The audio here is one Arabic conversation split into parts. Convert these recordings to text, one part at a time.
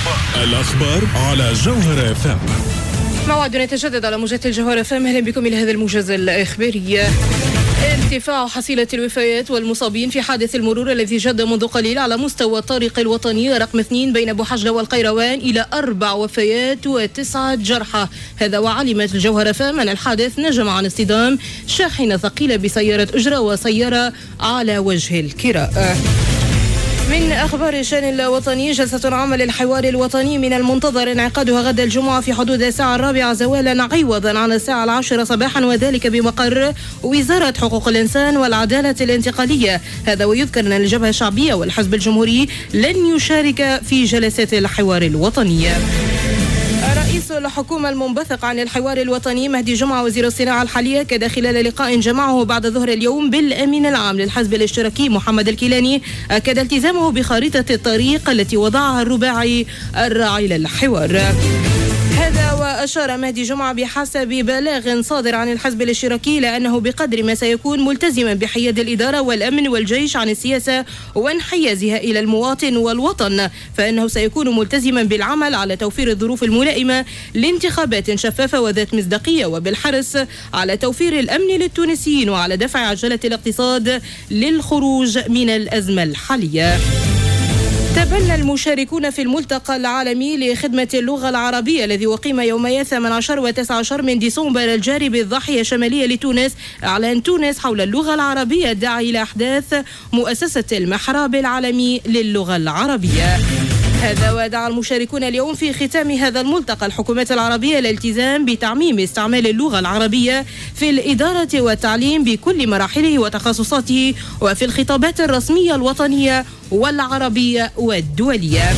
الأخبار على جوهر FM. موعدنا يتجدد على موجات الجوهر FM. أهلا بكم إلى هذا الموجز الإخباري. ارتفاع حصيلة الوفيات والمصابين في حادث المرور الذي جد منذ قليل على مستوى الطريق الوطني رقم 2 بين بوحجلة والقيروان إلى 4 وفيات و9 جرحى. هذا وعلمت الجوهر FM أن الحادث نجم عن اصطدام شاحنة ثقيلة بسيارة أجرة وسيارة على وجه الكراء. من أخبار الشأن الوطني، جلسة عامة للحوار الوطني من المنتظر انعقادها غدا الجمعة في حدود الساعة 4 زوالا عوضا عن الساعة 10 صباحا، وذلك بمقر وزارة حقوق الإنسان والعدالة الانتقالية. هذا ويذكر أن الجبهة الشعبية والحزب الجمهوري لن يشارك في جلسات الحوار الوطني. رئيس الحكومة المنبثق عن الحوار الوطني مهدي جمعة وزير الصناعة الحالية أكد خلال لقاء جمعه بعد ظهر اليوم بالأمين العام للحزب الاشتراكي محمد الكيلاني، أكد التزامه بخارطة الطريق التي وضعها الرباعي الراعي للحوار. هذا وأشار مهدي جمعة بحسب بلاغ صادر عن الحزب الاشتراكي لأنه بقدر ما سيكون ملتزما بحياد الإدارة والأمن والجيش عن السياسة وانحيازها إلى المواطن والوطن، فإنه سيكون ملتزما بالعمل على توفير الظروف الملائمة لانتخابات شفافة وذات مصداقية، وبالحرص على توفير الأمن للتونسيين وعلى دفع عجلة الاقتصاد للخروج من الأزمة الحالية. تبنى المشاركون في الملتقى العالمي لخدمة اللغة العربية الذي أقيم يومي 18 و 19 من ديسمبر الجاري بالضاحية الشمالية لتونس إعلان تونس حول اللغة العربية الداعي إلى أحداث مؤسسة المحراب العالمي للغة العربية. هذا ودعا المشاركون اليوم في ختام هذا الملتقى الحكومات العربية للالتزام بتعميم استعمال اللغة العربية في الإدارة والتعليم بكل مراحله وتخصصاته وفي الخطابات الرسمية الوطنية والعربية والدولية.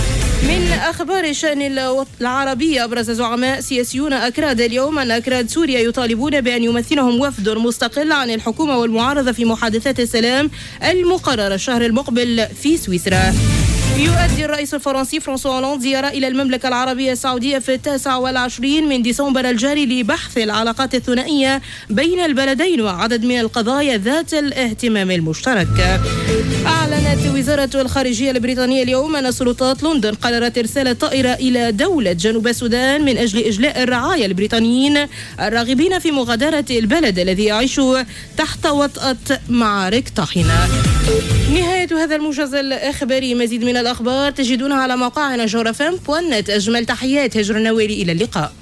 من أخبار الشأن العربي، أبرز زعماء سياسيون أكراد اليوم أن أكراد سوريا يطالبون بأن يمثلهم وفد مستقل عن الحكومة والمعارضة في محادثات السلام المقررة الشهر المقبل في سويسرا. يؤدي الرئيس الفرنسي فرانسوا هولاند زيارة إلى المملكة العربية السعودية في 29 من ديسمبر الجاري لبحث العلاقات الثنائية بين البلدين وعدد من القضايا ذات الاهتمام المشترك. أعلنت وزارة الخارجية البريطانية اليوم أن سلطات لندن قررت إرسال طائرة إلى دولة جنوب السودان من أجل إجلاء الرعايا البريطانيين الراغبين في مغادرة البلد الذي يعيش تحت وطأة معارك طاحنة. نهاية هذا الموجز الإخباري. مزيد من الأخبار تجدونها على موقعنا جوهر FM.net. أجمل تحيات هجر النوالي، إلى اللقاء.